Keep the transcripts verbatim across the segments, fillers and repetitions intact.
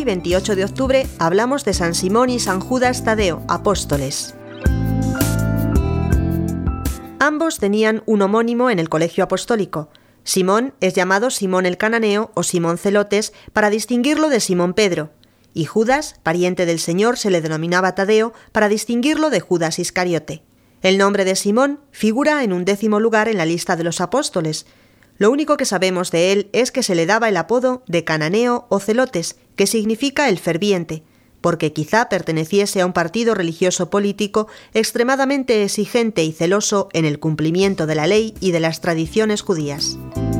veintiocho de octubre, hablamos de San Simón y San Judas Tadeo, apóstoles. Ambos tenían un homónimo en el colegio apostólico. Simón es llamado Simón el Cananeo o Simón Celotes para distinguirlo de Simón Pedro, y Judas, pariente del Señor, se le denominaba Tadeo para distinguirlo de Judas Iscariote. El nombre de Simón figura en un décimo lugar en la lista de los apóstoles. Lo único que sabemos de él es que se le daba el apodo de Cananeo o Celotes, que significa el ferviente, porque quizá perteneciese a un partido religioso político extremadamente exigente y celoso en el cumplimiento de la ley y de las tradiciones judías.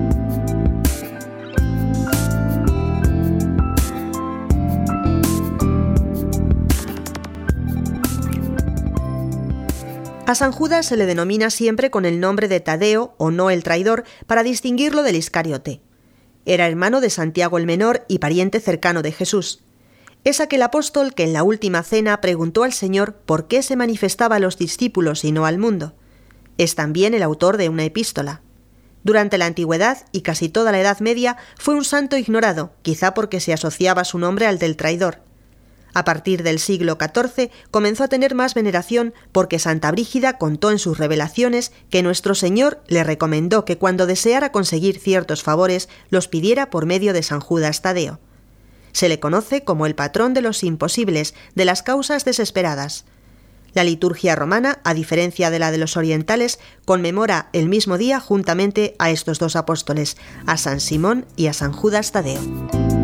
A San Judas se le denomina siempre con el nombre de Tadeo, o no el traidor, para distinguirlo del Iscariote. Era hermano de Santiago el Menor y pariente cercano de Jesús. Es aquel apóstol que en la última cena preguntó al Señor por qué se manifestaba a los discípulos y no al mundo. Es también el autor de una epístola. Durante la antigüedad y casi toda la Edad Media fue un santo ignorado, quizá porque se asociaba su nombre al del traidor. A partir del siglo catorce comenzó a tener más veneración porque Santa Brígida contó en sus revelaciones que nuestro Señor le recomendó que cuando deseara conseguir ciertos favores los pidiera por medio de San Judas Tadeo. Se le conoce como el patrón de los imposibles, de las causas desesperadas. La liturgia romana, a diferencia de la de los orientales, conmemora el mismo día juntamente a estos dos apóstoles, a San Simón y a San Judas Tadeo.